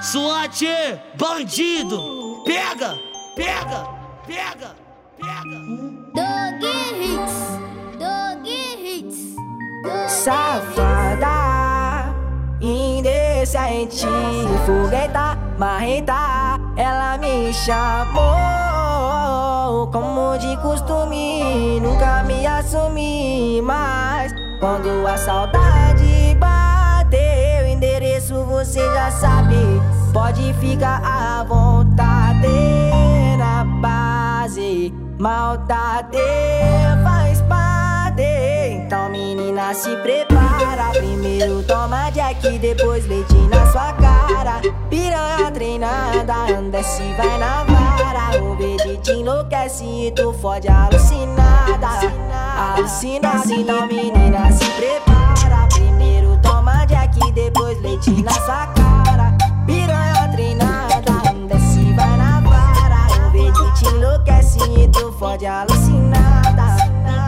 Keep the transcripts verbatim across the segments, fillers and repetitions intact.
SWAT, bandido, pega, pega, pega, pega. Dog hits, dog hits, dog safada, indecente, fogueta, marreta. Ela me chamou como de costume, nunca me assumi, mas quando a saudade bateu, o endereço você já sabe. Pode ficar à vontade, na base, maldade faz parte. Então menina, se prepara, primeiro toma Jack, depois leite na sua cara. Piranha treinada, anda se vai na vara. O verde te enlouquece e tu fode alucinada, alucinada. Então menina, se prepara, primeiro toma Jack, depois leite na sua cara. Piranha treinada, anda se vai na vara. O verde te enlouquece e tu fode alucinada.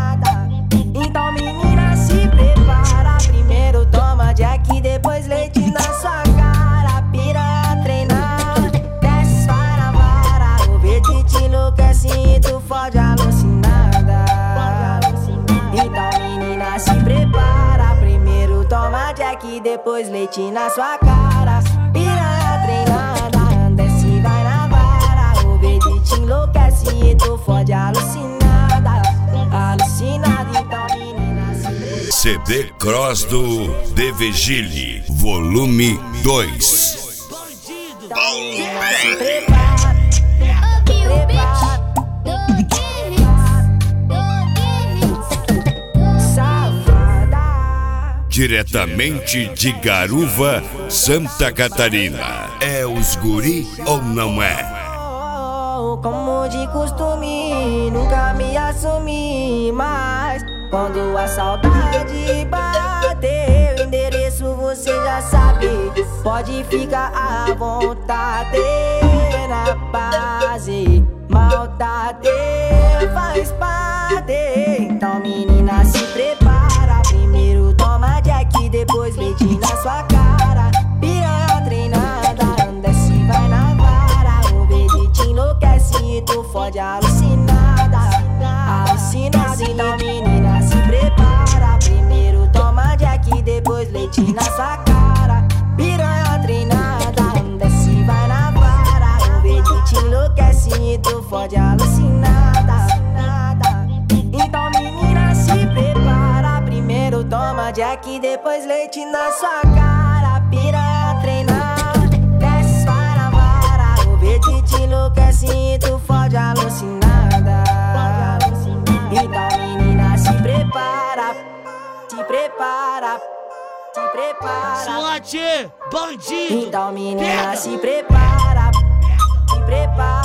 Então menina, se prepara, primeiro toma Jack, depois leite na sua cara. Piranha treinada, desce vai na vara. O verde te enlouquece e tu fode alucinada. Então menina, se prepara, primeiro toma Jack, depois leite na sua cara. Piranha treinada, desce vai na vara. O verde te enlouquece e tu fode alucinada, alucinada. Então menina, se prepara. C D Cross do De Vigile, volume dois. Bandido, Então menina, se prepara. Ouviu, bitch? Dog hits, dog hits, dog Safada, Diretamente de Garuva, Santa Catarina. É os guri ou não é? como de costume, nunca me assumi, mas quando a saudade bateu, o endereço você já sabe. Pode ficar à vontade, na base, maldade faz parte. Então menina, se prepara, primeiro toma Jack, depois leite na sua cara. Piranha treinada, anda se vai na vara. O verde te enlouquece e tu fode alucinada, alucinada. Então menina, se prepara, primeiro toma Jack, depois leite na sua cara. Piranha treinada, anda se vai na vara. O verde te enlouquece e tu fode alucinada. Então menina, se prepara, primeiro toma Jack, depois leite na sua cara. Piranha treinada, desce vai na vara. O verde te enlouquece e tu fode alucinada. Então menina, se prepara, se prepara, se prepara. SWAT, bandido, Então menina, pega. se prepara, se prepara.